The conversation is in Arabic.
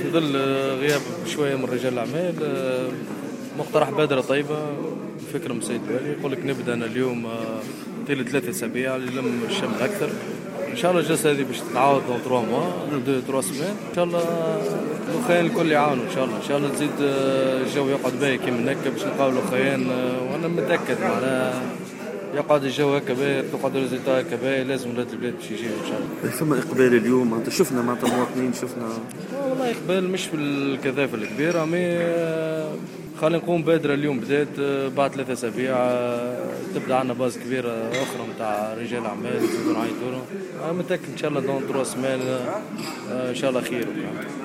ظل غياب شوية من رجال الأعمال مقترح بادرة طيبة، فكرة من سيد بالي. يقول لك نبدأ أنا اليوم طيلة 3 أسابيع للم الشمل أكثر. إن شاء الله الجلسة هذه باش تتعاود دون 3 موا 2 سمان. إن شاء الله الأخوان الكل يعاونوا. إن شاء الله تزيد الجو يقعد باهي كيما هكا باش نلقاو الأخوان. وأنا متأكد معناها يقعد الجو هكا باهي، تقعد الريزلتا هكا باهي، لازم ولاد البلاد باش يجيو إن شاء الله. ثم إقبال اليوم، معناتها شفنا معناتها مواطنين، شفنا والله إقبال مش بالكثافة الكبيرة، مي خلينا نقوم بادرة اليوم بدات بعد 3 أسابيع تبدا عندنا باز كبيرة أخرى نتاع رجال أعمال نزيدو نعيطولهم. متأكد إن شاء الله دون 3 سمان إن شاء الله خير.